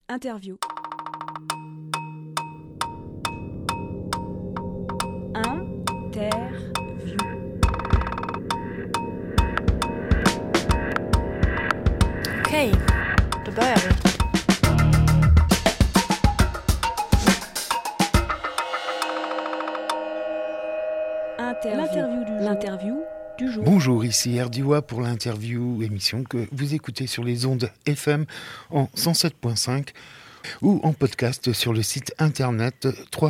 Interview. Okej, då börjar vi. L'interview du jour. Bonjour, ici Erdiwa pour l'interview émission que vous écoutez sur les ondes FM en 107.5 ou en podcast sur le site internet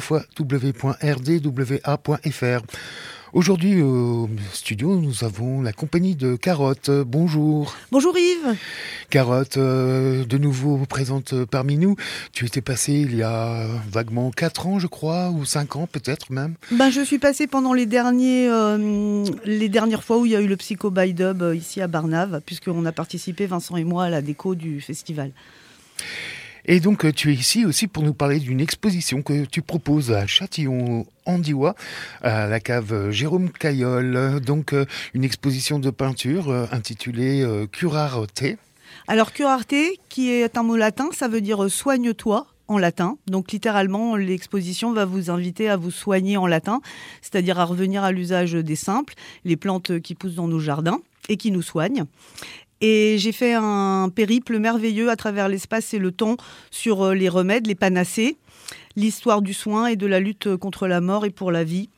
www.rdwa.fr. Aujourd'hui au studio, nous avons la compagnie de Carotte. Bonjour. Bonjour Yves. Carotte, de nouveau présente parmi nous. Tu étais passée il y a vaguement 4 ans, je crois, ou 5 ans peut-être même. Je suis passée pendant les dernières fois où il y a eu le Psycho by Dub ici à Barnave, puisqu'on a participé, Vincent et moi, à la déco du festival. Et donc, tu es ici aussi pour nous parler d'une exposition que tu proposes à Châtillon-en-Diois, à la cave Jérôme Caillol. Donc, une exposition de peinture intitulée Curarte. Alors, curarte, qui est un mot latin, ça veut dire soigne-toi en latin. Donc, littéralement, l'exposition va vous inviter à vous soigner en latin, c'est-à-dire à revenir à l'usage des simples, les plantes qui poussent dans nos jardins et qui nous soignent. Et j'ai fait un périple merveilleux à travers l'espace et le temps sur les remèdes, les panacées, l'histoire du soin et de la lutte contre la mort et pour la vie,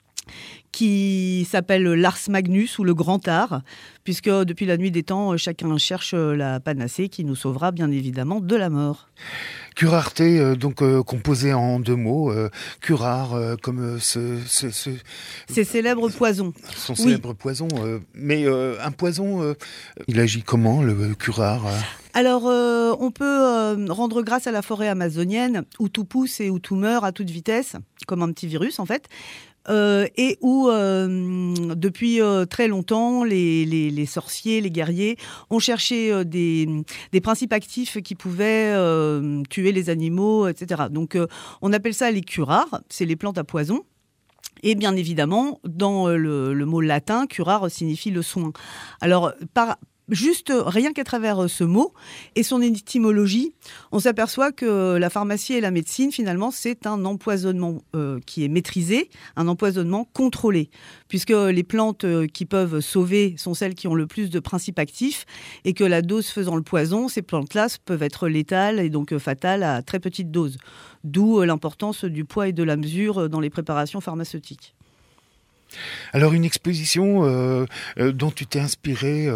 qui s'appelle l'Ars Magnus ou le Grand Art, puisque depuis la nuit des temps, chacun cherche la panacée qui nous sauvera bien évidemment de la mort. Curarte, donc composé en 2 mots, curar, comme ces célèbres poisons. Son célèbre poison, mais un poison, il agit comment, le curar Alors, on peut rendre grâce à la forêt amazonienne, où tout pousse et où tout meurt à toute vitesse, comme un petit virus en fait. Et où, depuis très longtemps, les sorciers, les guerriers ont cherché des principes actifs qui pouvaient tuer les animaux, etc. Donc, on appelle ça les curars, c'est les plantes à poison. Et bien évidemment, dans le mot latin, curar signifie le soin. Alors, juste rien qu'à travers ce mot et son étymologie, on s'aperçoit que la pharmacie et la médecine, finalement, c'est un empoisonnement qui est maîtrisé, un empoisonnement contrôlé, puisque les plantes qui peuvent sauver sont celles qui ont le plus de principes actifs et que la dose faisant le poison, ces plantes-là peuvent être létales et donc fatales à très petite dose. D'où l'importance du poids et de la mesure dans les préparations pharmaceutiques. Alors une exposition dont tu t'es inspiré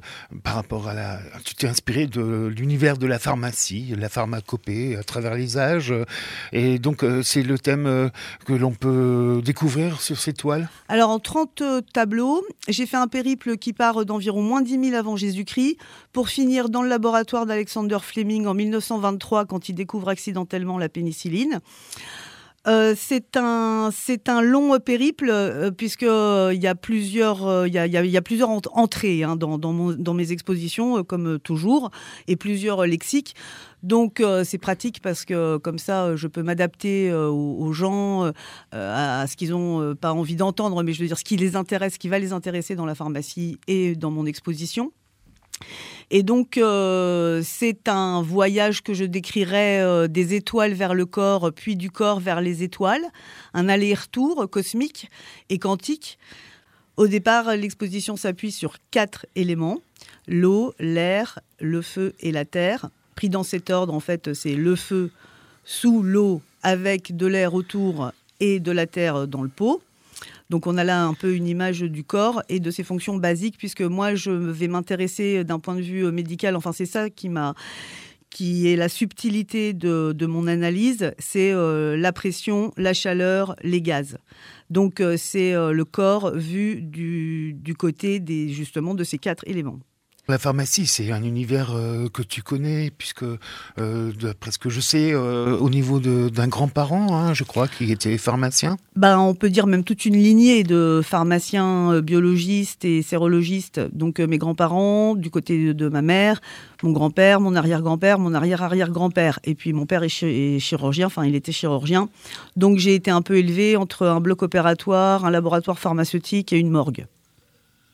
tu t'es inspiré de l'univers de la pharmacie, la pharmacopée à travers les âges, et donc c'est le thème que l'on peut découvrir sur ces toiles. Alors en 30 tableaux, j'ai fait un périple qui part d'environ moins 10 000 avant Jésus-Christ pour finir dans le laboratoire d'Alexander Fleming en 1923 quand il découvre accidentellement la pénicilline. C'est un long périple puisque il y a plusieurs entrées dans mes expositions comme toujours et plusieurs lexiques. Donc c'est pratique parce que comme ça je peux m'adapter aux gens à ce qu'ils ont pas envie d'entendre, mais je veux dire ce qui les intéresse, ce qui va les intéresser dans la pharmacie et dans mon exposition. Et donc, c'est un voyage que je décrirais des étoiles vers le corps, puis du corps vers les étoiles, un aller-retour cosmique et quantique. Au départ, l'exposition s'appuie sur 4 éléments, l'eau, l'air, le feu et la terre. Pris dans cet ordre, en fait, c'est le feu sous l'eau avec de l'air autour et de la terre dans le pot. Donc on a là un peu une image du corps et de ses fonctions basiques, puisque moi je vais m'intéresser d'un point de vue médical, enfin c'est ça qui est la subtilité de mon analyse, c'est la pression, la chaleur, les gaz. Donc c'est le corps vu du côté justement de ces 4 éléments. La pharmacie, c'est un univers que tu connais, puisque, d'après ce que je sais, au niveau d'un grand-parent, je crois, qui était pharmacien. On peut dire même toute une lignée de pharmaciens, biologistes et sérologistes. Donc mes grands-parents, du côté de ma mère, mon grand-père, mon arrière-grand-père, mon arrière-arrière-grand-père. Et puis mon père est chirurgien, il était chirurgien. Donc j'ai été un peu élevée entre un bloc opératoire, un laboratoire pharmaceutique et une morgue.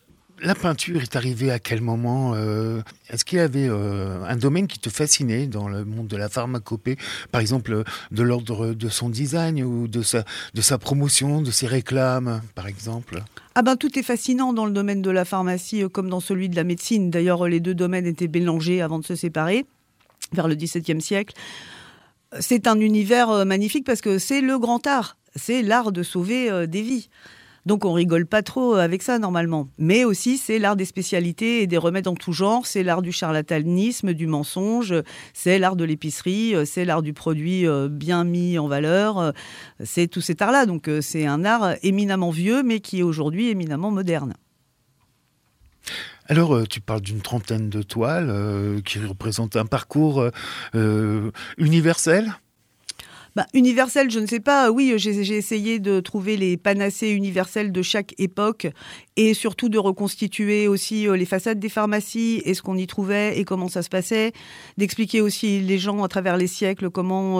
la peinture est arrivée à quel moment Est-ce qu'il y avait un domaine qui te fascinait dans le monde de la pharmacopée, par exemple de l'ordre de son design ou de sa promotion, de ses réclames, par exemple? Tout est fascinant dans le domaine de la pharmacie comme dans celui de la médecine. D'ailleurs, les deux domaines étaient mélangés avant de se séparer, vers le XVIIe siècle. C'est un univers magnifique parce que c'est le grand art. C'est l'art de sauver des vies. Donc on rigole pas trop avec ça normalement. Mais aussi c'est l'art des spécialités et des remèdes en tout genre, c'est l'art du charlatanisme, du mensonge, c'est l'art de l'épicerie, c'est l'art du produit bien mis en valeur, c'est tout cet art-là. Donc c'est un art éminemment vieux mais qui est aujourd'hui éminemment moderne. Alors, tu parles d'une trentaine de toiles qui représentent un parcours universel ? Universel, je ne sais pas. Oui, j'ai essayé de trouver les panacées universelles de chaque époque et surtout de reconstituer aussi les façades des pharmacies et ce qu'on y trouvait et comment ça se passait, d'expliquer aussi les gens à travers les siècles comment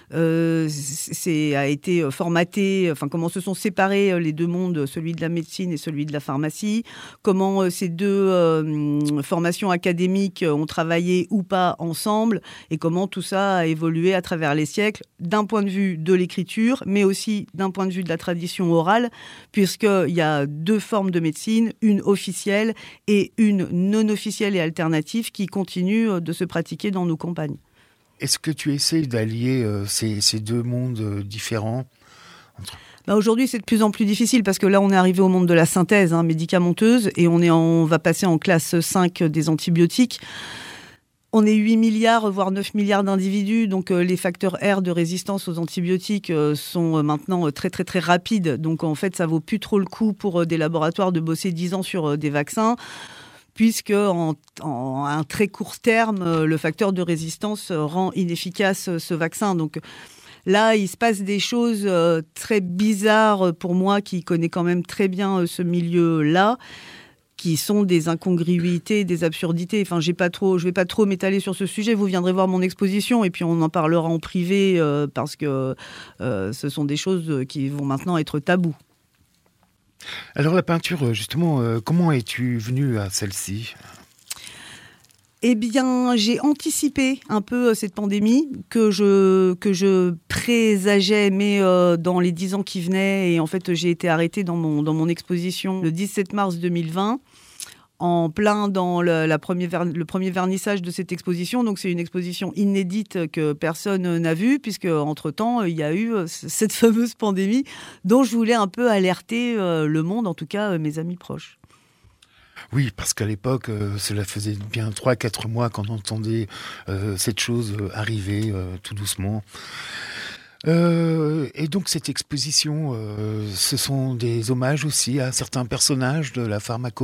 c'est a été formaté, enfin comment se sont séparés les deux mondes, celui de la médecine et celui de la pharmacie, comment ces deux formations académiques ont travaillé ou pas ensemble et comment tout ça a évolué à travers les siècles d'un point de vue de l'écriture, mais aussi d'un point de vue de la tradition orale, puisqu'il y a deux formes de médecine, une officielle et une non officielle et alternative qui continuent de se pratiquer dans nos campagnes. Est-ce que tu essaies d'allier ces deux mondes différents Aujourd'hui, c'est de plus en plus difficile parce que là, on est arrivé au monde de la synthèse médicamenteuse et on va passer en classe 5 des antibiotiques. On est 8 milliards, voire 9 milliards d'individus, donc les facteurs R de résistance aux antibiotiques sont maintenant très très très rapides. Donc en fait, ça vaut plus trop le coup pour des laboratoires de bosser 10 ans sur des vaccins, puisque en un très court terme, le facteur de résistance rend inefficace ce vaccin. Donc là, il se passe des choses très bizarres pour moi, qui connais quand même très bien ce milieu-là, qui sont des incongruités, des absurdités. Enfin, je vais pas trop m'étaler sur ce sujet. Vous viendrez voir mon exposition et puis on en parlera en privé parce que ce sont des choses qui vont maintenant être tabous. Alors la peinture, justement, comment es-tu venue à celle-ci ? Eh bien, j'ai anticipé un peu cette pandémie que je présageais, mais dans les 10 ans qui venaient. Et en fait, j'ai été arrêtée dans mon exposition le 17 mars 2020, en plein dans le premier vernissage de cette exposition. Donc, c'est une exposition inédite que personne n'a vue, puisque entre-temps, il y a eu cette fameuse pandémie dont je voulais un peu alerter le monde, en tout cas mes amis proches. Oui, parce qu'à l'époque, cela faisait bien 3-4 mois qu'on entendait cette chose arriver tout doucement. Et donc cette exposition, ce sont des hommages aussi à certains personnages de la pharmacopée ?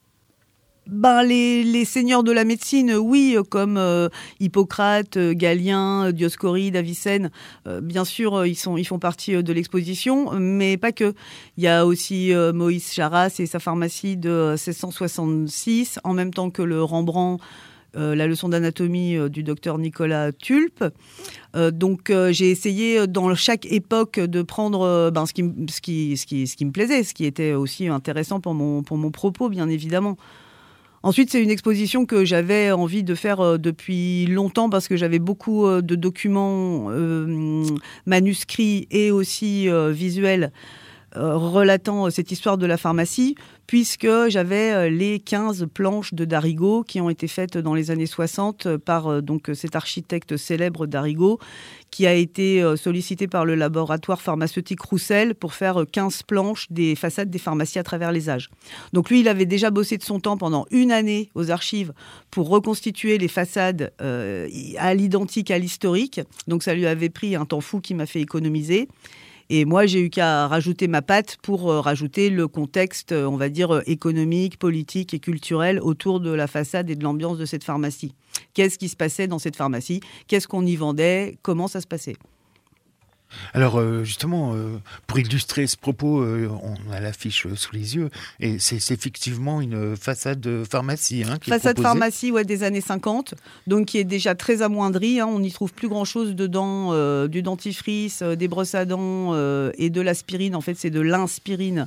Les seigneurs de la médecine, oui, comme Hippocrate, Galien, Dioscoride, Avicenne, bien sûr, ils font partie de l'exposition, mais pas que. Il y a aussi Moïse Charras et sa pharmacie de 1666, en même temps que le Rembrandt, la leçon d'anatomie du docteur Nicolas Tulpe. Donc j'ai essayé dans chaque époque de prendre ce qui me plaisait, ce qui était aussi intéressant pour mon propos, bien évidemment. Ensuite, c'est une exposition que j'avais envie de faire depuis longtemps parce que j'avais beaucoup de documents manuscrits et aussi visuels relatant cette histoire de la pharmacie, puisque j'avais les 15 planches de Darigo qui ont été faites dans les années 60 par donc cet architecte célèbre Darigo, qui a été sollicité par le laboratoire pharmaceutique Roussel pour faire 15 planches des façades des pharmacies à travers les âges. Donc lui, il avait déjà bossé de son temps pendant une année aux archives pour reconstituer les façades à l'identique, à l'historique. Donc ça lui avait pris un temps fou qui m'a fait économiser. Et moi, j'ai eu qu'à rajouter ma patte pour rajouter le contexte, on va dire, économique, politique et culturel autour de la façade et de l'ambiance de cette pharmacie. Qu'est-ce qui se passait dans cette pharmacie ? Qu'est-ce qu'on y vendait ? Comment ça se passait ? Alors justement, pour illustrer ce propos, on a l'affiche sous les yeux, et c'est effectivement une façade de pharmacie qui est proposée. Pharmacie des années 50, donc qui est déjà très amoindrie. On n'y trouve plus grand-chose dedans, du dentifrice, des brosses à dents et de l'aspirine. En fait, c'est de l'inspirine.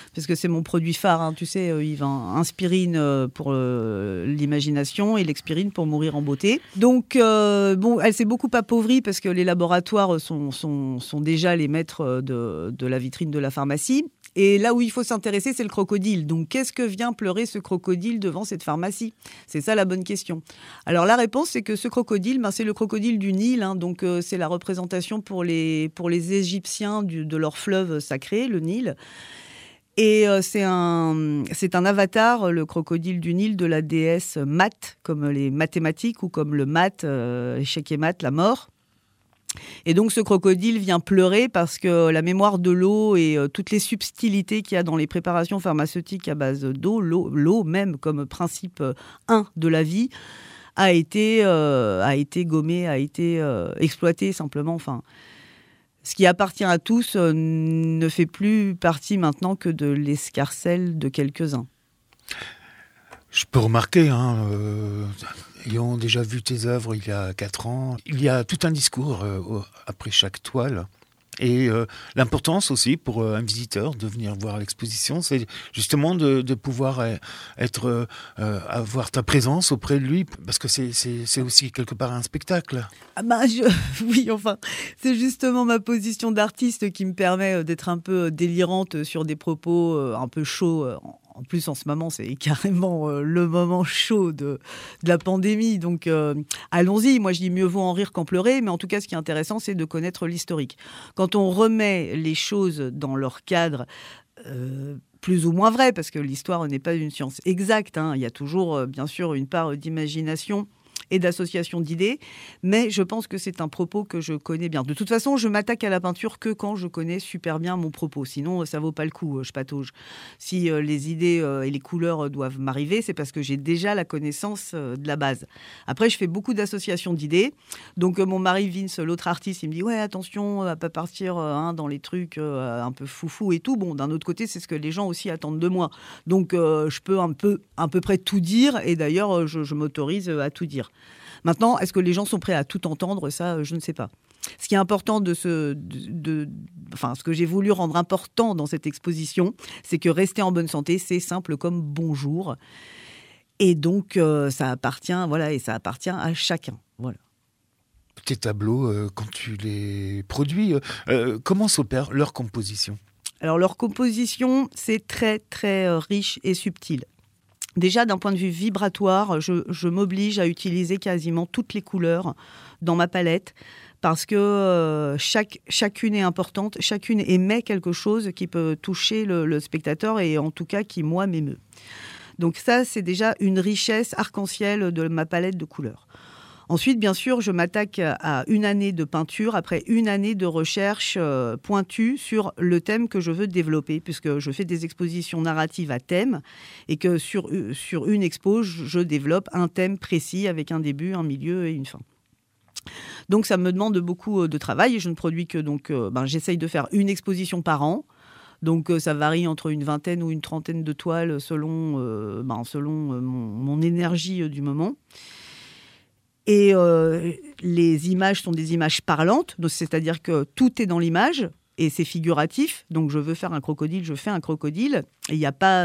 parce que c'est mon produit phare, hein, tu sais, Yves, hein. Inspirine pour l'imagination et l'expirine pour mourir en beauté. Donc, elle s'est beaucoup appauvrie parce que les laboratoires sont déjà les maîtres de la vitrine de la pharmacie. Et là où il faut s'intéresser, c'est le crocodile. Donc, qu'est-ce que vient pleurer ce crocodile devant cette pharmacie ? C'est ça la bonne question. Alors, la réponse, c'est que ce crocodile, c'est le crocodile du Nil. Hein, donc, c'est la représentation pour les Égyptiens de leur fleuve sacré, le Nil. Et c'est un avatar, le crocodile du Nil, de la déesse Mat, comme les mathématiques ou comme le mat, échec et mat, la mort. Et donc ce crocodile vient pleurer parce que la mémoire de l'eau et toutes les subtilités qu'il y a dans les préparations pharmaceutiques à base d'eau, l'eau même comme principe 1 de la vie, a été gommée, a été exploitée simplement. Enfin, ce qui appartient à tous ne fait plus partie maintenant que de l'escarcelle de quelques-uns. Je peux remarquer, ayant déjà vu tes œuvres il y a 4 ans, il y a tout un discours après chaque toile. Et l'importance aussi pour un visiteur de venir voir l'exposition, c'est justement de pouvoir avoir ta présence auprès de lui, parce que c'est aussi quelque part un spectacle. Oui, enfin, c'est justement ma position d'artiste qui me permet d'être un peu délirante sur des propos un peu chauds. En plus, en ce moment, c'est carrément le moment chaud de la pandémie. Donc, allons-y. Moi, je dis mieux vaut en rire qu'en pleurer. Mais en tout cas, ce qui est intéressant, c'est de connaître l'historique. Quand on remet les choses dans leur cadre, plus ou moins vrai, parce que l'histoire n'est pas une science exacte. Hein. Il y a toujours, bien sûr, une part d'imagination et d'association d'idées, mais je pense que c'est un propos que je connais bien. De toute façon, je m'attaque à la peinture que quand je connais super bien mon propos. Sinon, ça vaut pas le coup, je patauge. Si les idées et les couleurs doivent m'arriver, c'est parce que j'ai déjà la connaissance de la base. Après, je fais beaucoup d'associations d'idées. Donc, mon mari Vince, l'autre artiste, il me dit « Ouais, attention à pas partir dans les trucs un peu foufou et tout. » Bon, d'un autre côté, c'est ce que les gens aussi attendent de moi. Donc, je peux à peu près tout dire. Et d'ailleurs, je m'autorise à tout dire. Maintenant, est-ce que les gens sont prêts à tout entendre ? Ça, je ne sais pas. Ce qui est important ce que j'ai voulu rendre important dans cette exposition, c'est que rester en bonne santé, c'est simple comme bonjour. Et donc, ça appartient à chacun. Voilà. Tes tableaux, quand tu les produis, comment s'opère leur composition ? Alors, leur composition, c'est très, très riche et subtil. Déjà, d'un point de vue vibratoire, je m'oblige à utiliser quasiment toutes les couleurs dans ma palette parce que chacune est importante, chacune émet quelque chose qui peut toucher le spectateur et en tout cas qui, moi, m'émeut. Donc ça, c'est déjà une richesse arc-en-ciel de ma palette de couleurs. Ensuite, bien sûr, je m'attaque à une année de peinture après une année de recherche pointue sur le thème que je veux développer, puisque je fais des expositions narratives à thème et que sur une expo, je développe un thème précis avec un début, un milieu et une fin. Donc, ça me demande beaucoup de travail et je ne produis que j'essaye de faire une exposition par an. Donc, ça varie entre une vingtaine ou une trentaine de toiles selon mon énergie du moment. Et les images sont des images parlantes, donc c'est-à-dire que tout est dans l'image et c'est figuratif. Donc je veux faire un crocodile, je fais un crocodile. Il n'y a pas,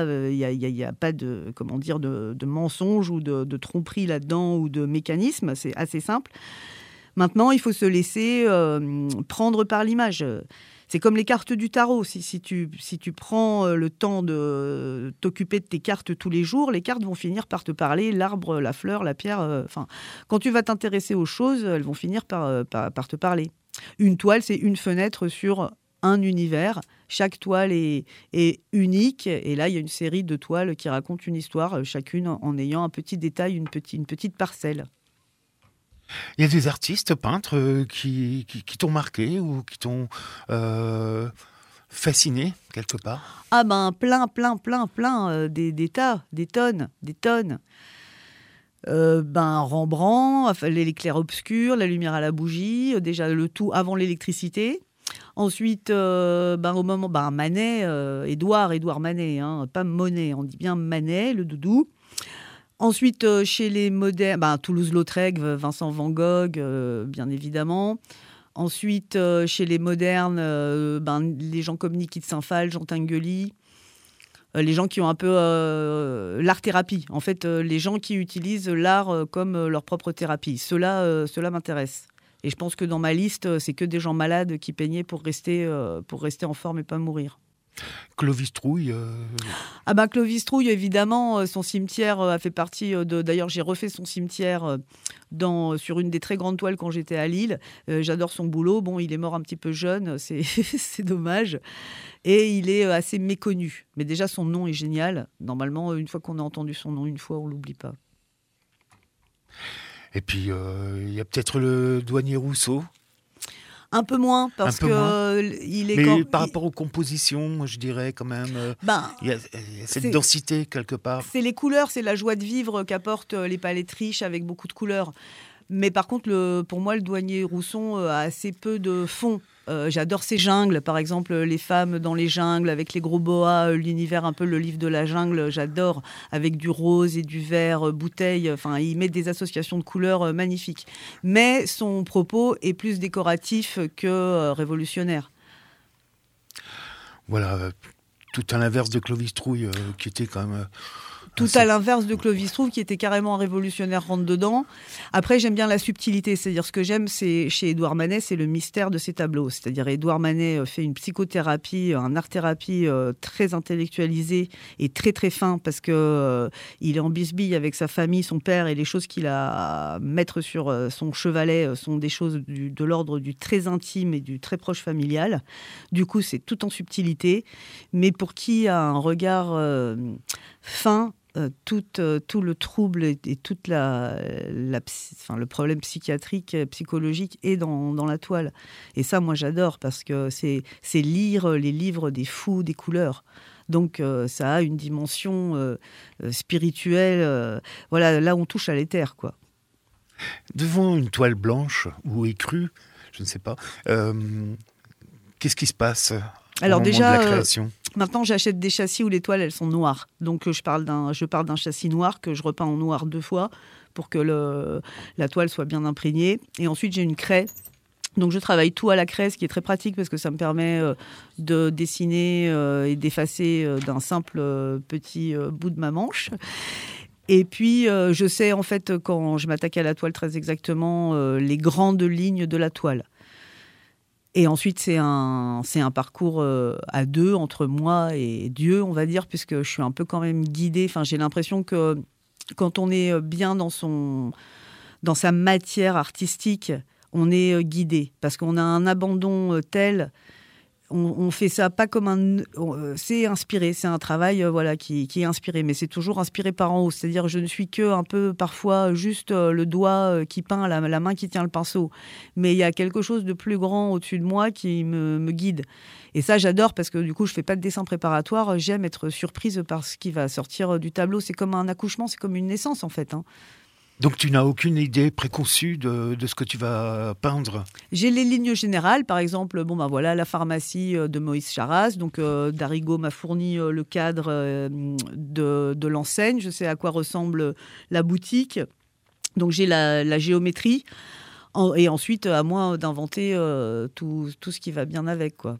de mensonge ou de tromperie là-dedans ou de mécanisme. C'est assez simple. Maintenant, il faut se laisser prendre par l'image. C'est comme les cartes du tarot. Si tu prends le temps de t'occuper de tes cartes tous les jours, les cartes vont finir par te parler, l'arbre, la fleur, la pierre. Quand tu vas t'intéresser aux choses, elles vont finir par te parler. Une toile, c'est une fenêtre sur un univers. Chaque toile est unique. Et là, il y a une série de toiles qui racontent une histoire, chacune en ayant un petit détail, une petite parcelle. Il y a des artistes peintres qui t'ont marqué ou qui t'ont fasciné quelque part ? Ah plein, des tas, des tonnes. Rembrandt, les clairs-obscurs, la lumière à la bougie, déjà le tout avant l'électricité. Ensuite, au moment, Manet, Édouard Manet, pas Monet, on dit bien Manet, le doudou. Ensuite, chez les modernes, Toulouse-Lautrec, Vincent Van Gogh, bien évidemment. Ensuite, chez les modernes, les gens comme Niki de Saint-Phal, Jean Tinguely. Les gens qui ont un peu l'art-thérapie. En fait, les gens qui utilisent l'art comme leur propre thérapie. Cela m'intéresse. Et je pense que dans ma liste, c'est que des gens malades qui peignaient pour rester en forme et pas mourir. Clovis Trouille Clovis Trouille, évidemment, son cimetière a fait partie de... D'ailleurs, j'ai refait son cimetière sur une des très grandes toiles quand j'étais à Lille. J'adore son boulot. Bon, il est mort un petit peu jeune, c'est dommage. Et il est assez méconnu. Mais déjà, son nom est génial. Normalement, une fois qu'on a entendu son nom une fois, on ne l'oublie pas. Et puis, il y a peut-être le douanier Rousseau. Un peu moins, parce il est... Mais par rapport aux compositions, je dirais quand même, il y a cette densité quelque part. C'est les couleurs, c'est la joie de vivre qu'apportent les palettes riches avec beaucoup de couleurs. Mais par contre, pour moi, le douanier Rousson a assez peu de fond. J'adore ces jungles, par exemple, les femmes dans les jungles avec les gros boas, l'univers un peu le livre de la jungle, j'adore, avec du rose et du vert, bouteille. Enfin, il met des associations de couleurs magnifiques. Mais son propos est plus décoratif que révolutionnaire. Voilà, tout à l'inverse de Clovis Trouille, qui était quand même... Tout à l'inverse de Clovis Trouille, qui était carrément un révolutionnaire rentre-dedans. Après, j'aime bien la subtilité. C'est-à-dire, ce que j'aime, c'est chez Édouard Manet, c'est le mystère de ses tableaux. C'est-à-dire, Édouard Manet fait une psychothérapie, un art-thérapie très intellectualisée et très, très fin, parce que il est en bisbille avec sa famille, son père, et les choses qu'il a à mettre sur son chevalet sont des choses de l'ordre du très intime et du très proche familial. Du coup, c'est tout en subtilité. Mais pour qui a un regard fin, tout le trouble et toute le problème psychiatrique, psychologique est dans la toile. Et ça, moi, j'adore, parce que c'est lire les livres des fous des couleurs. Donc, ça a une dimension spirituelle. Voilà, là, on touche à l'éther, quoi. Devant une toile blanche ou écrue, je ne sais pas, qu'est-ce qui se passe au moment de la création ? Maintenant, j'achète des châssis où les toiles, elles sont noires. Donc, je pars d'un châssis noir que je repeins en noir 2 fois pour que la toile soit bien imprégnée. Et ensuite, j'ai une craie. Donc, je travaille tout à la craie, ce qui est très pratique parce que ça me permet de dessiner et d'effacer d'un simple petit bout de ma manche. Et puis, je sais, en fait, quand je m'attaque à la toile très exactement, les grandes lignes de la toile. Et ensuite, c'est un parcours à 2 entre moi et Dieu, on va dire, puisque je suis un peu quand même guidée. Enfin, j'ai l'impression que quand on est bien dans sa matière artistique, on est guidé. Parce qu'on a un abandon tel... On fait ça pas comme c'est inspiré, c'est un travail qui est inspiré, mais c'est toujours inspiré par en haut. C'est-à-dire, je ne suis que un peu parfois juste le doigt qui peint, la main qui tient le pinceau. Mais il y a quelque chose de plus grand au-dessus de moi qui me guide. Et ça, j'adore parce que du coup, je fais pas de dessin préparatoire. J'aime être surprise par ce qui va sortir du tableau. C'est comme un accouchement, c'est comme une naissance en fait. Donc tu n'as aucune idée préconçue de ce que tu vas peindre ? J'ai les lignes générales, par exemple, la pharmacie de Moïse Charras. Donc Darigo m'a fourni le cadre de l'enseigne. Je sais à quoi ressemble la boutique. Donc j'ai la géométrie. Et ensuite, à moi d'inventer tout ce qui va bien avec, quoi.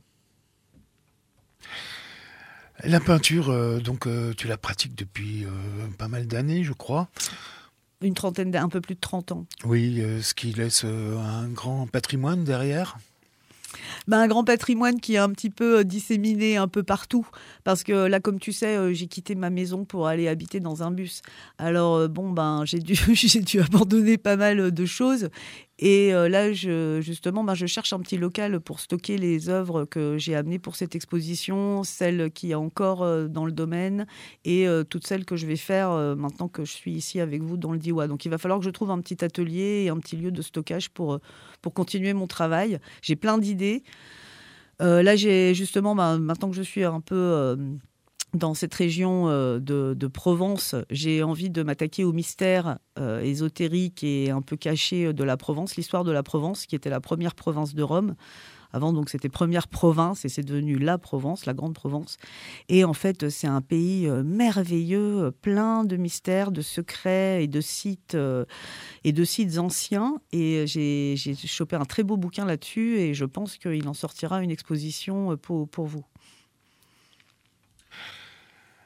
La peinture, tu la pratiques depuis pas mal d'années, je crois. Une trentaine, un peu plus de 30 ans. Oui, ce qui laisse un grand patrimoine derrière. Un grand patrimoine qui est un petit peu disséminé un peu partout. Parce que là, comme tu sais, j'ai quitté ma maison pour aller habiter dans un bus. Alors, j'ai dû abandonner pas mal de choses. Et là, je cherche un petit local pour stocker les œuvres que j'ai amenées pour cette exposition, celles qui y a encore dans le domaine et toutes celles que je vais faire maintenant que je suis ici avec vous dans le Diois. Donc, il va falloir que je trouve un petit atelier et un petit lieu de stockage pour continuer mon travail. J'ai plein d'idées. Là, j'ai justement, maintenant que je suis un peu... dans cette région de Provence, j'ai envie de m'attaquer au mystère ésotérique et un peu caché de la Provence, l'histoire de la Provence, qui était la première province de Rome. Avant, donc, c'était première province et c'est devenu la Provence, la Grande Provence. Et en fait, c'est un pays merveilleux, plein de mystères, de secrets et de sites anciens. Et j'ai chopé un très beau bouquin là-dessus et je pense qu'il en sortira une exposition pour vous.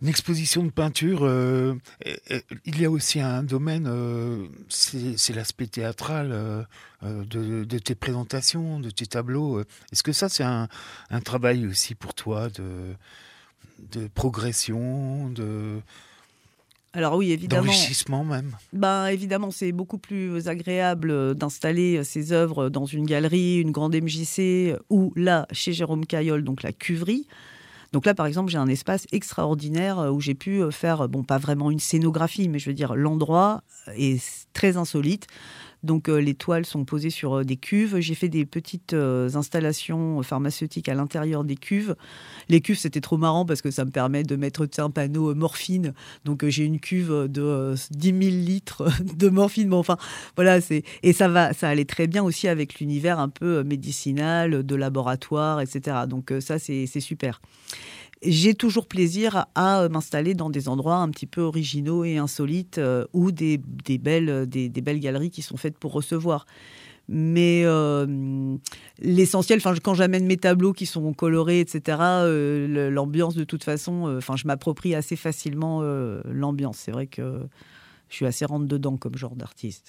Une exposition de peinture, il y a aussi un domaine, c'est l'aspect théâtral de tes présentations, de tes tableaux. Est-ce que ça, c'est un travail aussi pour toi de progression, Alors oui, évidemment. d'enrichissement même? Évidemment, c'est beaucoup plus agréable d'installer ces œuvres dans une galerie, une grande MJC, ou là, chez Jérôme Caillol, donc la Cuverie. Donc là, par exemple, j'ai un espace extraordinaire où j'ai pu faire, pas vraiment une scénographie, mais je veux dire, l'endroit est très insolite. Donc les toiles sont posées sur des cuves. J'ai fait des petites installations pharmaceutiques à l'intérieur des cuves. Les cuves, c'était trop marrant parce que ça me permet de mettre un panneau morphine. Donc j'ai une cuve de 10 000 litres de morphine. Bon, enfin, voilà, et ça allait très bien aussi avec l'univers un peu médicinal, de laboratoire, etc. Donc ça, c'est super. J'ai toujours plaisir à m'installer dans des endroits un petit peu originaux et insolites ou des belles galeries qui sont faites pour recevoir. Mais l'essentiel, quand j'amène mes tableaux qui sont colorés, etc., l'ambiance de toute façon, je m'approprie assez facilement l'ambiance. C'est vrai que je suis assez rentre-dedans comme genre d'artiste.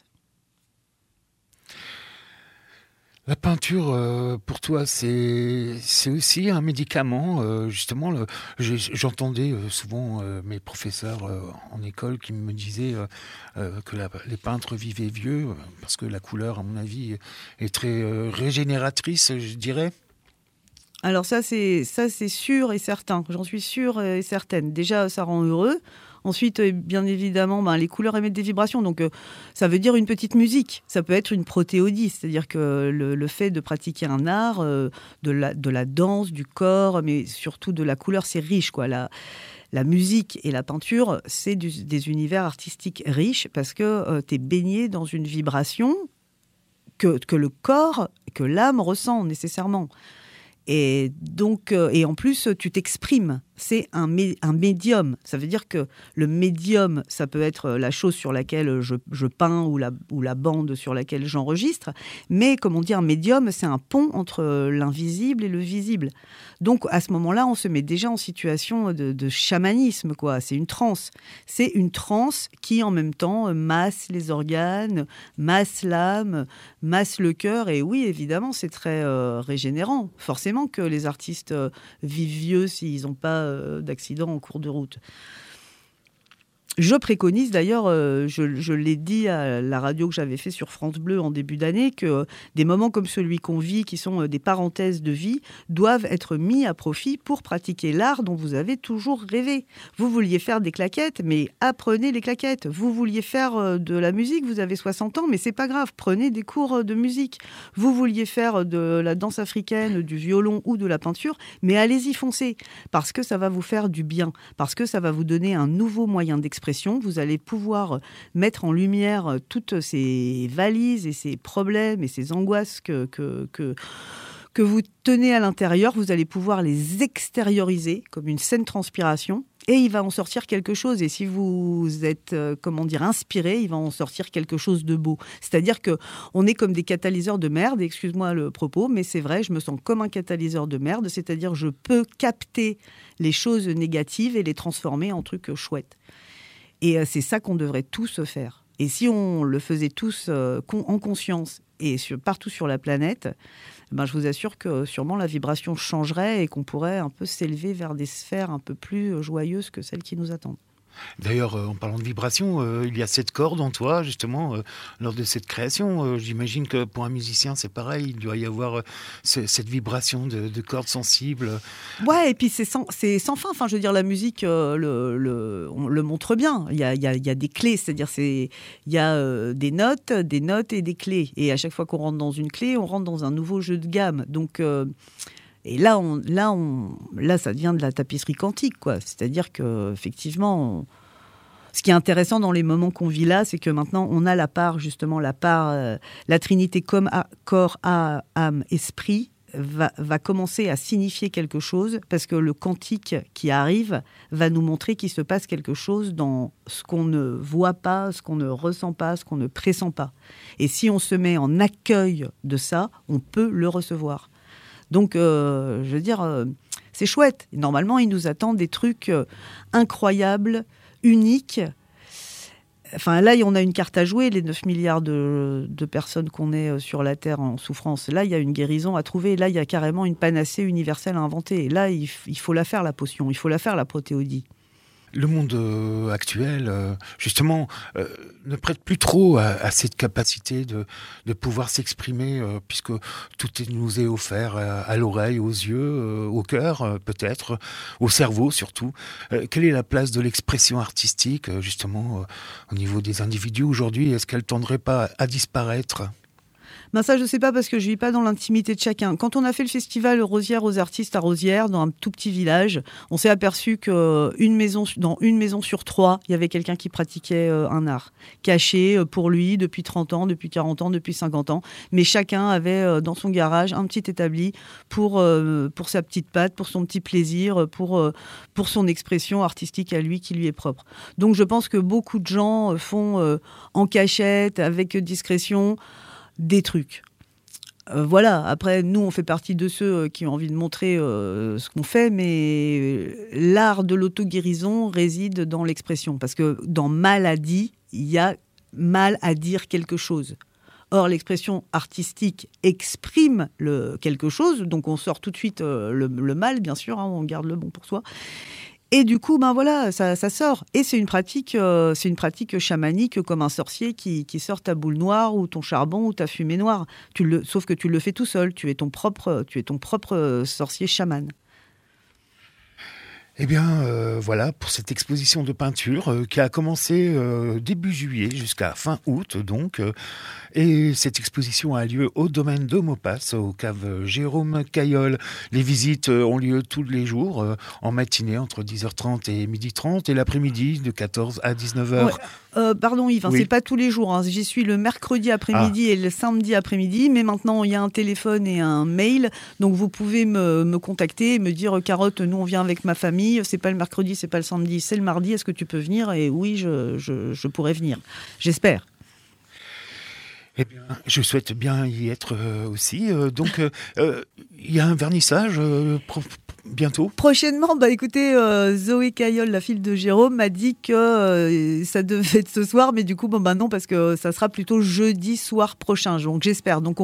La peinture, pour toi, c'est aussi un médicament. Justement, j'entendais souvent mes professeurs en école qui me disaient que les peintres vivaient vieux, parce que la couleur, à mon avis, est très régénératrice, je dirais. Alors ça, c'est sûr et certain. J'en suis sûre et certaine. Déjà, ça rend heureux. Ensuite, bien évidemment, les couleurs émettent des vibrations. Donc, ça veut dire une petite musique. Ça peut être une protéodie. C'est-à-dire que le fait de pratiquer un art, de la danse, du corps, mais surtout de la couleur, c'est riche, quoi. La musique et la peinture, c'est des univers artistiques riches parce que tu es baigné dans une vibration que le corps, que l'âme ressent nécessairement. Et donc, et en plus, tu t'exprimes. C'est un médium. Ça veut dire que le médium, ça peut être la chose sur laquelle je peins ou la bande sur laquelle j'enregistre. Mais comme on dit, un médium, c'est un pont entre l'invisible et le visible. Donc, à ce moment-là, on se met déjà en situation de chamanisme, quoi. C'est une transe. C'est une transe qui, en même temps, masse les organes, masse l'âme, masse le cœur. Et oui, évidemment, c'est très régénérant. Forcément que les artistes vivent vieux s'ils n'ont pas d'accident en cours de route. Je préconise d'ailleurs, je l'ai dit à la radio que j'avais fait sur France Bleu en début d'année, que des moments comme celui qu'on vit, qui sont des parenthèses de vie, doivent être mis à profit pour pratiquer l'art dont vous avez toujours rêvé. Vous vouliez faire des claquettes, mais apprenez les claquettes. Vous vouliez faire de la musique, vous avez 60 ans, mais c'est pas grave, prenez des cours de musique. Vous vouliez faire de la danse africaine, du violon ou de la peinture, mais allez-y, foncez, parce que ça va vous faire du bien, parce que ça va vous donner un nouveau moyen d'expression. Vous allez pouvoir mettre en lumière toutes ces valises et ces problèmes et ces angoisses que vous tenez à l'intérieur. Vous allez pouvoir les extérioriser comme une saine transpiration et il va en sortir quelque chose. Et si vous êtes, inspiré, il va en sortir quelque chose de beau. C'est-à-dire qu'on est comme des catalyseurs de merde, excuse-moi le propos, mais c'est vrai, je me sens comme un catalyseur de merde, c'est-à-dire je peux capter les choses négatives et les transformer en trucs chouettes. Et c'est ça qu'on devrait tous faire. Et si on le faisait tous en conscience et partout sur la planète, je vous assure que sûrement la vibration changerait et qu'on pourrait un peu s'élever vers des sphères un peu plus joyeuses que celles qui nous attendent. D'ailleurs, en parlant de vibration, il y a cette corde en toi, justement, lors de cette création. J'imagine que pour un musicien, c'est pareil. Il doit y avoir cette vibration de cordes sensibles. Ouais, et puis c'est sans fin. Enfin, je veux dire, la musique, on le montre bien. Il y a des clés, c'est-à-dire il y a des notes et des clés. Et à chaque fois qu'on rentre dans une clé, on rentre dans un nouveau jeu de gamme. Donc... Et là, ça devient de la tapisserie quantique, quoi. C'est-à-dire qu'effectivement, ce qui est intéressant dans les moments qu'on vit là, c'est que maintenant, on a la part, la Trinité comme corps, âme, esprit, va commencer à signifier quelque chose, parce que le quantique qui arrive va nous montrer qu'il se passe quelque chose dans ce qu'on ne voit pas, ce qu'on ne ressent pas, ce qu'on ne pressent pas. Et si on se met en accueil de ça, on peut le recevoir. Donc, je veux dire, c'est chouette. Et normalement, il nous attend des trucs incroyables, uniques. Enfin, là, on a une carte à jouer, les 9 milliards de personnes qu'on est sur la Terre en souffrance. Là, il y a une guérison à trouver. Là, il y a carrément une panacée universelle à inventer. Et là, il faut la faire, la potion. Il faut la faire, la protéodie. Le monde actuel, justement, ne prête plus trop à cette capacité de pouvoir s'exprimer, puisque tout nous est offert à l'oreille, aux yeux, au cœur, peut-être, au cerveau surtout. Quelle est la place de l'expression artistique, justement, au niveau des individus aujourd'hui? Est-ce qu'elle tendrait pas à disparaître ? Ben ça, je ne sais pas parce que je ne vis pas dans l'intimité de chacun. Quand on a fait le festival Rosières aux artistes à Rosières, dans un tout petit village, on s'est aperçu dans une maison sur 3, il y avait quelqu'un qui pratiquait un art, caché pour lui depuis 30 ans, depuis 40 ans, depuis 50 ans. Mais chacun avait dans son garage un petit établi pour sa petite patte, pour son petit plaisir, pour son expression artistique à lui qui lui est propre. Donc je pense que beaucoup de gens font en cachette, avec discrétion, des trucs. Voilà, après, nous, on fait partie de ceux qui ont envie de montrer ce qu'on fait, mais l'art de l'auto-guérison réside dans l'expression. Parce que dans maladie, il y a mal à dire quelque chose. Or, l'expression artistique exprime quelque chose, donc on sort tout de suite le mal, bien sûr, on garde le bon pour soi. Et du coup, ben voilà, ça sort. Et c'est une pratique chamanique comme un sorcier qui sort ta boule noire ou ton charbon ou ta fumée noire. Sauf que tu le fais tout seul. Tu es ton propre sorcier chaman. Eh bien, voilà, pour cette exposition de peinture qui a commencé début juillet jusqu'à fin août, donc. Et cette exposition a lieu au domaine de Maupas, au cave Jérôme Caillol. Les visites ont lieu tous les jours, en matinée entre 10h30 et 12h30, et l'après-midi de 14 à 19h. Ouais. Pardon Yves, oui. C'est pas tous les jours. Hein. J'y suis le mercredi après-midi et le samedi après-midi, mais maintenant il y a un téléphone et un mail, donc vous pouvez me contacter et me dire Carotte, nous on vient avec ma famille, c'est pas le mercredi, c'est pas le samedi, c'est le mardi, est-ce que tu peux venir? Et oui, je pourrais venir, j'espère. Eh bien, je souhaite bien y être aussi. Donc, il y a un vernissage bientôt. Prochainement, écoutez, Zoé Caillol, la fille de Jérôme, m'a dit que ça devait être ce soir, mais du coup, non, parce que ça sera plutôt jeudi soir prochain. Donc, j'espère. Donc,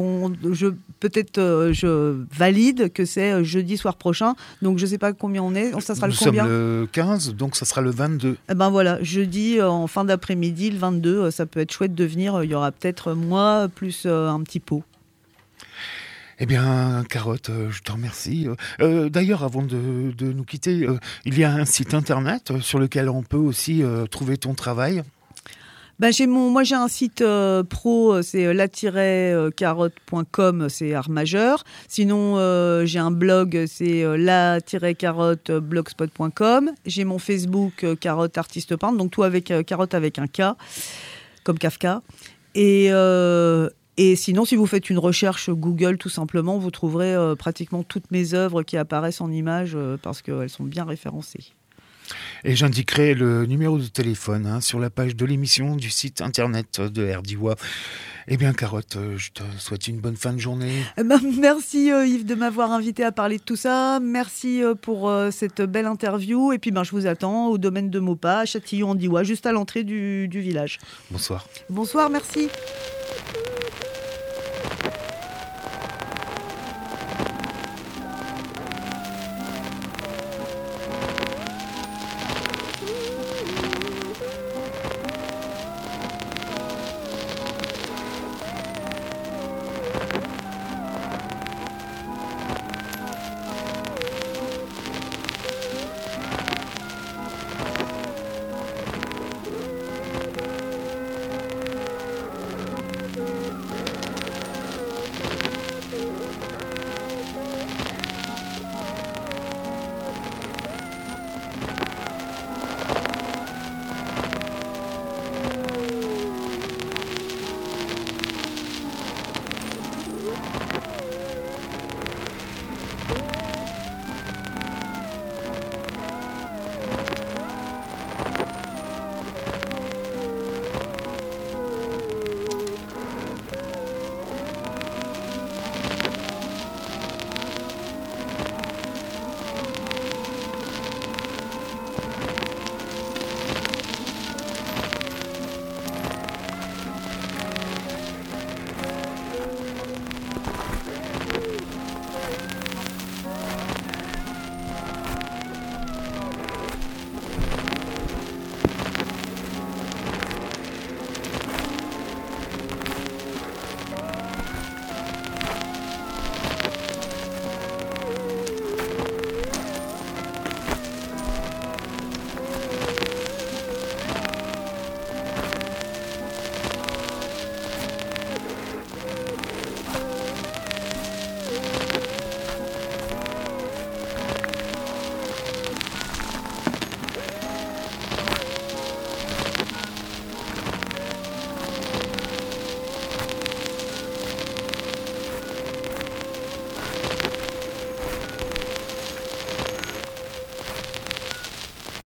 je valide que c'est jeudi soir prochain. Donc, je ne sais pas combien on est. Ça sera Nous le combien ? Nous sommes le 15, donc ça sera le 22. Eh ben voilà, jeudi en fin d'après-midi, le 22, ça peut être chouette de venir. Il y aura peut-être moi plus un petit pot. Eh bien, Carotte, je te remercie. D'ailleurs, avant de nous quitter, il y a un site internet sur lequel on peut aussi trouver ton travail. Moi j'ai un site pro, c'est la-carotte.com, c'est art majeur. Sinon j'ai un blog, c'est la-carotte-blogspot.com. J'ai mon Facebook Carotte artiste peintre, donc tout avec Carotte avec un K, comme Kafka. Et sinon, si vous faites une recherche Google, tout simplement, vous trouverez pratiquement toutes mes œuvres qui apparaissent en images parce qu'elles sont bien référencées. Et j'indiquerai le numéro de téléphone sur la page de l'émission du site internet de RDIWA. Eh bien, Carotte, je te souhaite une bonne fin de journée. Merci Yves de m'avoir invité à parler de tout ça. Merci pour cette belle interview. Et puis je vous attends au domaine de Maupas, à Châtillon-en-Diois, juste à l'entrée du village. Bonsoir. Bonsoir, merci.